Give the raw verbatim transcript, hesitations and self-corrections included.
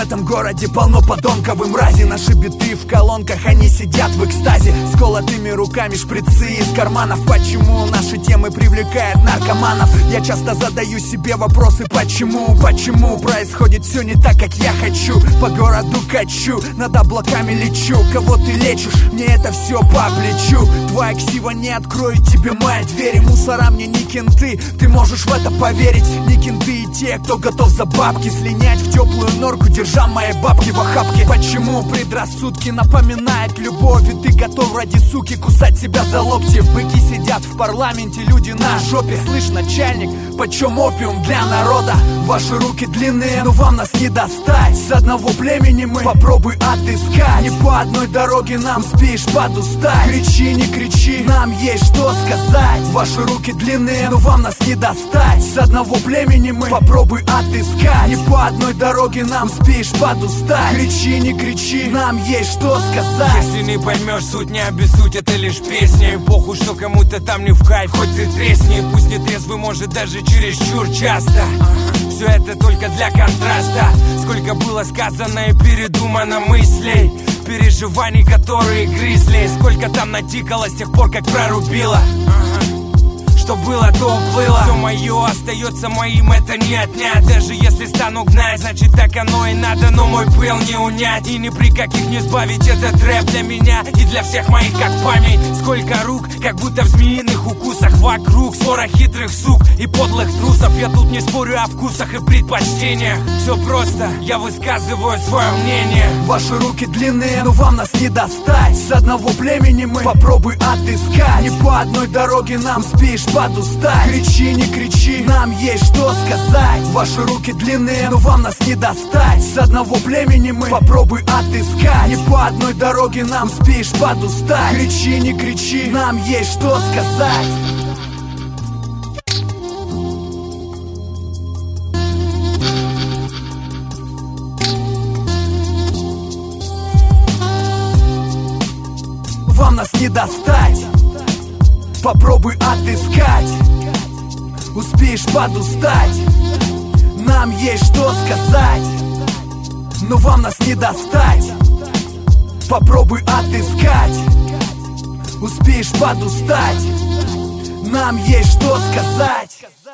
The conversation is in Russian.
этом городе полно подонков и мрази. Наши биты в колонках, они сидят в экстазе, с колотыми руками шприцы из карманов. Почему наши темы привлекают наркоманов? Я часто задаю себе вопросы, почему? Почему происходит все не так, как я хочу? По городу качу, над облаками лечу. Кого ты лечишь? Мне это все по плечу. Твоя ксива не откроет тебе мои двери. Мусора мне не кенты, ты можешь в это поверить. Не кенты и те, кто готов за бабки слинять в теплую норку, держа мои бабки в охапке. Почему предрассудки напоминают любовь, и ты готов ради суки кусать себя за локти? Быки сидят в парламенте, люди на жопе. Слышь, начальник, почем опиум для народа? Ваши руки длинные, но вам нас не достать. С одного племени мы, попробуй отыскать. Не по одной дороге нам успеешь подустать. Кричи, не кричи, нам есть что сказать. Ваши руки длинные, но вам нас не достать. С одного племени мы, попробуй отыскать. Не по одной дороге нам успеешь подустать. Кричи, не кричи, нам есть что сказать. Если не поймешь суть, не обессудь, это лишь песня. И похуй, что кому-то там не в кайф, хоть ты тресни. Пусть не трезвый, может даже чересчур часто. Все это только для контраста. Сколько было сказано и передумано мыслей, переживаний, которые грызли. Сколько там натикало с тех пор, как прорубило. Что было, то уплыло. Все мое остается моим, это не отнять. Даже если стану гнать, значит так оно и надо. Но мой пыл не унять и ни при каких не сбавить. Этот рэп для меня и для всех моих как память. Сколько рук, как будто в змеиных укусах. Вокруг свора хитрых сук и подлых трусов. Я тут не спорю о вкусах и предпочтениях. Все просто, я высказываю свое мнение. Ваши руки длинные, но вам нас не достать. С одного племени мы, попробуй отыскать. Не по одной дороге нам успеешь подустать. Кричи, не кричи, нам есть что сказать. Ваши руки длинные, но вам нас не достать. С одного племени мы, попробуй отыскать. Не по одной дороге нам успеешь подустать. Кричи, не кричи, нам есть что сказать. Вам нас не достать. Попробуй отыскать, успеешь подустать. Нам есть что сказать, но вам нас не достать. Попробуй отыскать, успеешь подустать. Нам есть что сказать.